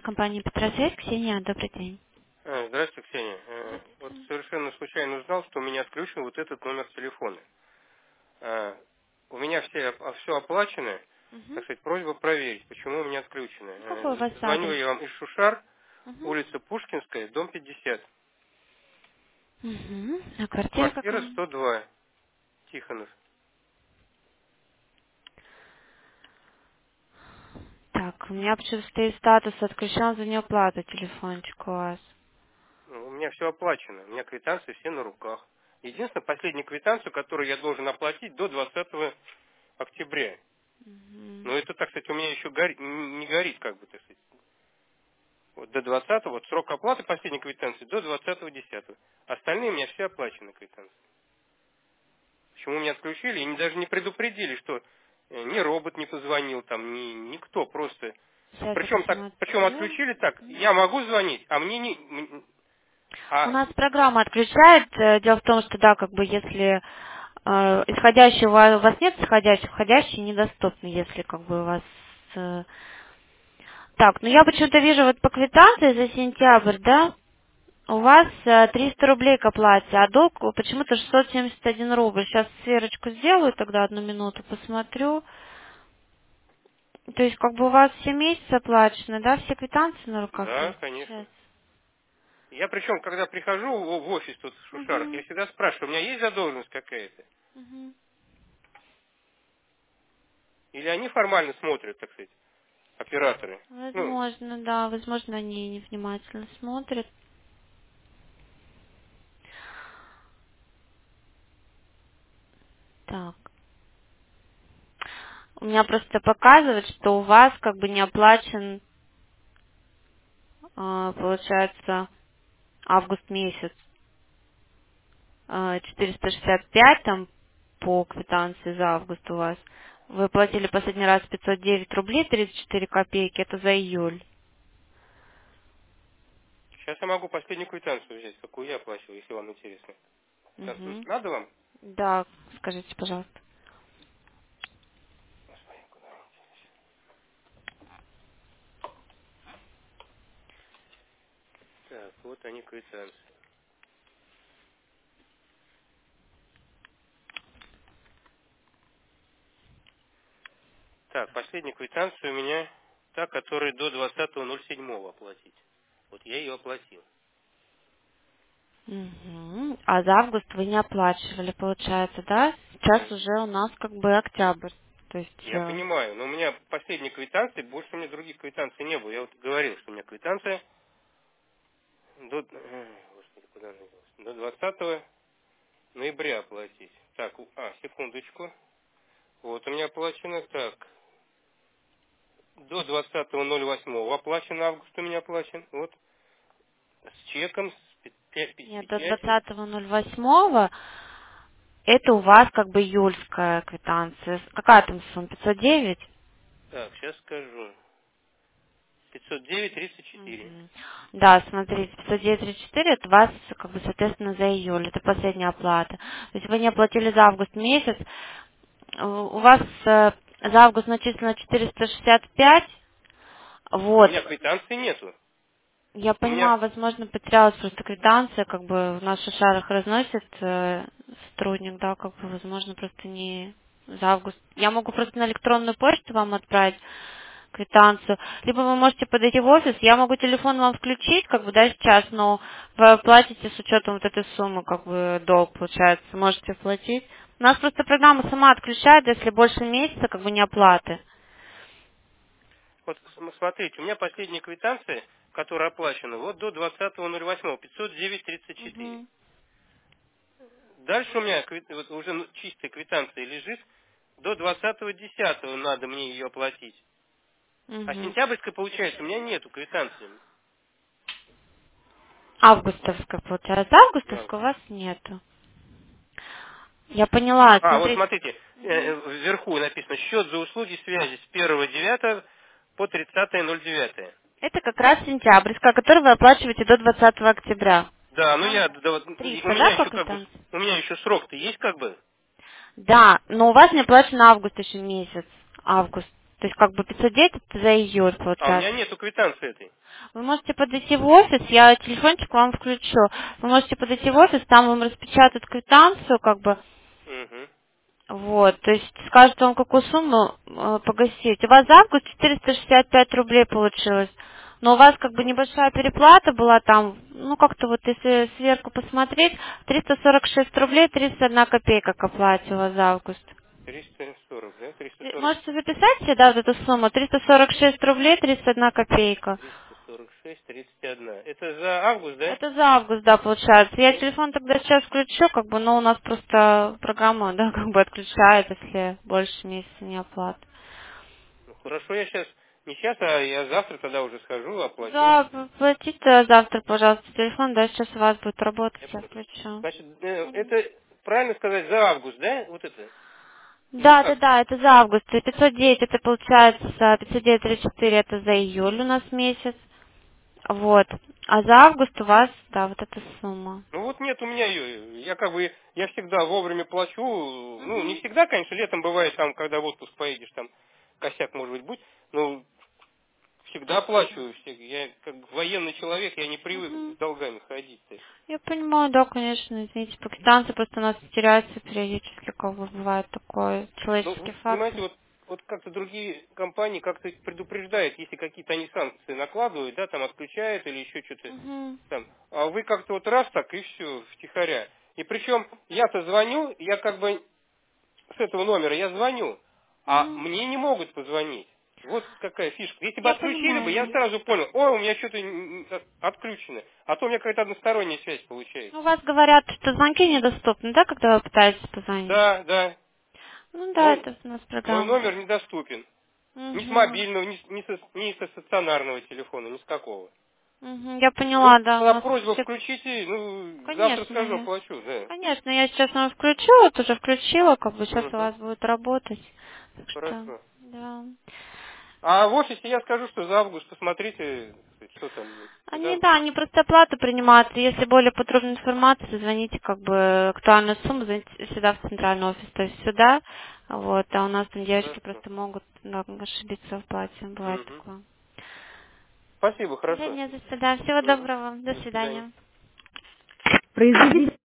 Компания «Петросвет», Ксения, добрый день. Здравствуйте, Ксения. Вот Здравствуйте. совершенно случайно узнал, что у меня отключен вот этот номер телефона. У меня все оплачено. Мгм. Так сказать, просьба проверить, почему у меня отключено. Какой у вас Звоню адрес? я вам из Шушар, Мгм. улица Пушкинская, дом 50, Мгм. А квартира квартира какая? 102, Тихонов. Так, у меня почему-то стоит статус «Отключен за неоплату» телефончик у вас. У меня все оплачено, у меня квитанции все на руках. Единственное, последнюю квитанцию, которую я должен оплатить до 20 октября. Мгм. Но это, так сказать, у меня еще не горит, как бы, так сказать. Вот до 20-го, вот срок оплаты последней квитанции до 20.10. Остальные у меня все оплачены квитанции. Почему меня отключили и даже не предупредили, что ни робот не позвонил, там, никто просто. Сейчас я Причем посмотрю. отключили так, я могу звонить, а мне не... У А, нас программа отключает. Дело в том, что да, как бы если исходящий у вас нет, исходящий, входящий недоступны, если как бы у вас... э, Так, ну я почему-то вижу вот по квитанции за сентябрь, да? У вас 300 рублей к оплате, а долг почему-то 671 рубль. Сейчас сверочку сделаю, тогда одну минуту посмотрю. То есть как бы у вас все месяцы оплачены, да? Все квитанции на руках да, есть? конечно. Сейчас. Я причем, когда прихожу в офис тут в Шушарах, я Угу. всегда спрашиваю, у меня есть задолженность какая-то? Угу. Или они формально смотрят, так сказать, операторы? Ну, Возможно, да, возможно, они невнимательно смотрят. Так. У меня просто показывает, что у вас как бы не оплачен, получается, август месяц. 465 там по квитанции за август у вас. Вы платили последний раз 509 рублей 34 копейки, это за июль. сейчас я могу последнюю квитанцию взять, какую я оплачивал, если вам интересно. Угу. Надо вам? Да, скажите, пожалуйста. Господи, куда? Так, вот они квитанции. Так, последняя квитанция у меня та, которая до 20.07 оплатить. Вот я ее оплатил. Угу. А за август вы не оплачивали, получается, да? Сейчас М. уже у нас как бы октябрь. То есть, Я понимаю, но у меня последняя квитанция, больше у меня других квитанций не было. Я вот говорил, что у меня квитанция господи, куда она делась? До 20 ноября оплатить. Так, секундочку. Вот у меня оплачено так. До 20.08 оплачен, август у меня оплачен. Вот с чеком, с нет, до печатью. 20.08 это у вас как бы июльская квитанция. Какая там сумма? 509? Так, сейчас скажу. 509,34. Мгм. Да, смотрите, 509,34 это у вас, как бы, соответственно, за июль, это последняя оплата. То есть вы не оплатили за август месяц, у вас за август начислено 465, У вот. меня квитанции нету. Я У меня... понимаю, возможно, потерялась просто квитанция, как бы в наших шарах разносит сотрудник, да, как бы, возможно, просто не за август. Я могу просто на электронную почту вам отправить квитанцию, либо вы можете подойти в офис, я могу телефон вам включить, как бы, да, сейчас, но вы платите с учетом вот этой суммы, как бы, долг, получается, можете платить. У нас просто программа сама отключает, если больше месяца, как бы, не оплаты. Вот смотрите, у меня последняя квитанция, которая оплачена, вот до 20.08, 509,34. Мгм. Дальше у меня вот уже чистая квитанция лежит, до 20.10 надо мне ее оплатить. А Мгм. сентябрьская, получается, у меня нету квитанции. Августовская, получается. Да. Августовской у вас нету. Я поняла, Вот смотрите. смотрите, Мгм. вверху написано счет за услуги связи с 1.9 по 30.09. Это как раз сентябрьская, которую вы оплачиваете до 20 октября. Да, ну Там я, да, вот, у 300, да, меня по еще как бы, квитанции? у меня еще срок-то есть как бы. Да, но у вас не оплачен август еще месяц. Август. То есть как бы 509 это за июль А у меня получается. нету квитанции этой. Вы можете подойти в офис, я телефончик вам включу. Вы можете подойти в офис, там вам распечатают квитанцию, как бы, Угу. вот, то есть скажут вам, какую сумму погасить. У вас за август 465 рублей получилось. Но у вас как бы небольшая переплата была там, ну как-то вот если сверху посмотреть, 346 рублей 31 копейка к оплате у вас за август. 340, да? Вы 340, можете записать себе, да, вот эту сумму, 346 рублей 31 копейка. 346, 31. Это за август, да? Это за август, да, получается. Я Ну, телефон тогда сейчас включу, как бы, но у нас просто программа, да, как бы отключает, если больше месяца не оплата. ну, хорошо, я сейчас, не сейчас, а я завтра тогда уже схожу, оплачу. Да, платите завтра, пожалуйста, телефон, да, сейчас у вас будет работать, Я я понял. включу. Значит, это правильно сказать за август, да? Вот это? Или Да, да, как? да, это за август. И 509 это получается, 509,34 это за июль у нас месяц. Вот. А за август у вас, да, вот эта сумма. Ну вот нет у меня ее. Я как бы, я всегда вовремя плачу. Ну, не Мгм. всегда, конечно, летом бывает там, когда в отпуск поедешь, там косяк может быть, но всегда плачу. Я как бы военный человек, я не привык Мгм. с долгами ходить-то. Я понимаю, да, конечно, извините, пакистанцы просто у нас теряются периодически, как бы бывает такой Ну, человеческий вы фактор. понимаете, вот как-то другие компании как-то предупреждают, если какие-то они санкции накладывают, да, там отключают или еще что-то Мгм. там. А вы как-то вот раз так и все, втихаря. И причем я-то звоню, я как бы с этого номера я звоню, а Мгм. мне не могут позвонить. Вот какая фишка. Если бы Я отключили бы, я понимаю. сразу понял, ой, у меня что-то отключено. А то у меня какая-то односторонняя связь получается. У вас говорят, что звонки недоступны, да, когда вы пытаетесь позвонить? Да, да. Ну да, Мой, это у нас мой программа. номер недоступен. Ни с Угу. мобильного, ни со стационарного телефона, ни с какого. Угу. Я Вот поняла, да, у была нас просьба все... включите, ну, завтра Конечно, скажу, оплачу, да. конечно, я сейчас вам включу, вот уже включила, как бы сейчас у Угу. вас будет работать. Так что, Хорошо. да. А в офисе я скажу, что за август посмотрите, что там, Они, куда. да, они просто оплату принимают. Если более подробную информацию, звоните, как бы, актуальную сумму, звоните сюда, в центральный офис, то есть сюда. Вот, а у нас там девочки Хорошо. просто могут, да, ошибиться в оплате. Бывает Угу. такое. Спасибо, Да хорошо. нет, до свидания. Всего Угу. доброго. До До свидания. свидания. Произведите